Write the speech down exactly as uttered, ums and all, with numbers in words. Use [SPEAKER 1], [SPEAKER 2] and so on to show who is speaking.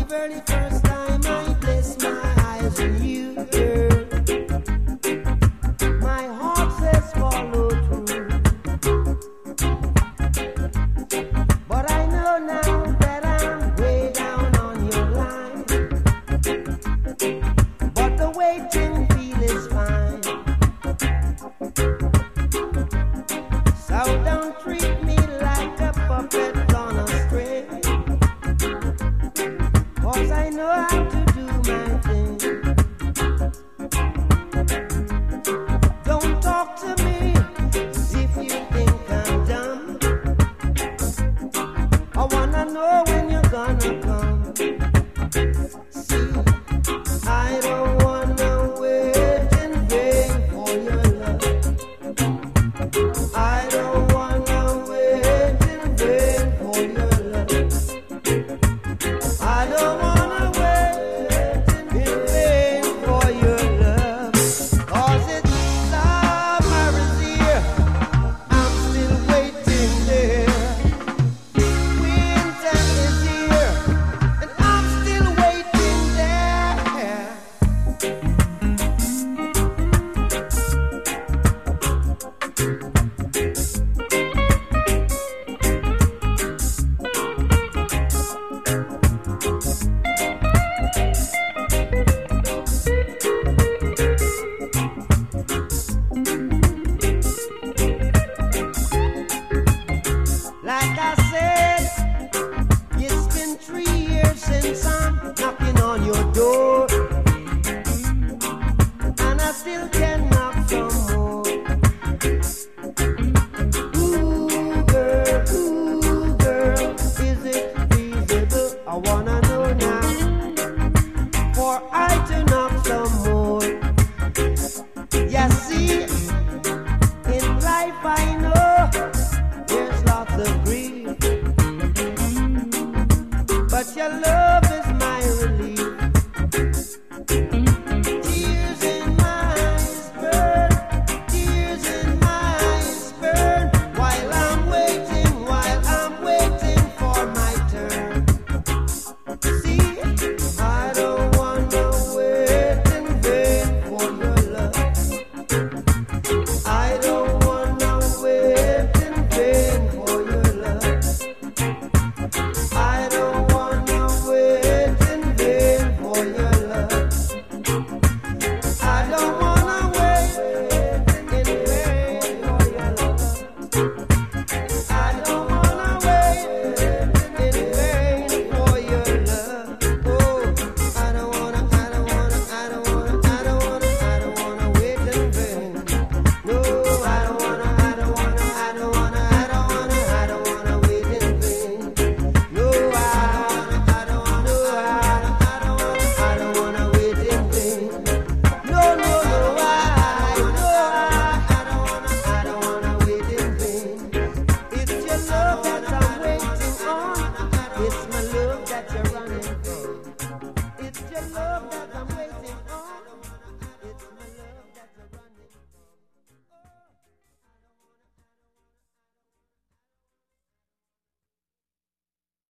[SPEAKER 1] very first time I placed my eyes on you, girl, my heart says follow through. But I know now that I'm way down on your line. But the waiting feel is fine. So don't treat me like a puppet on a string. Cause I know how to do my thing. Don't talk to me as if you think I'm dumb. I wanna know when you're gonna come. See, I don't wanna wait in vain for your love. I don't wanna wait in vain for your love. I don't wanna wait in vain for your love. Cause it's summer is here, I'm still waiting there. Winter is here, and I'm still waiting there. Like I said, it's been three years since I'm knocking on your door, and I still can knock some more. Ooh, girl, ooh, girl, is it feasible? I wanna know now, for I to knock some more. You see, in life I know there's lots of grief, but your love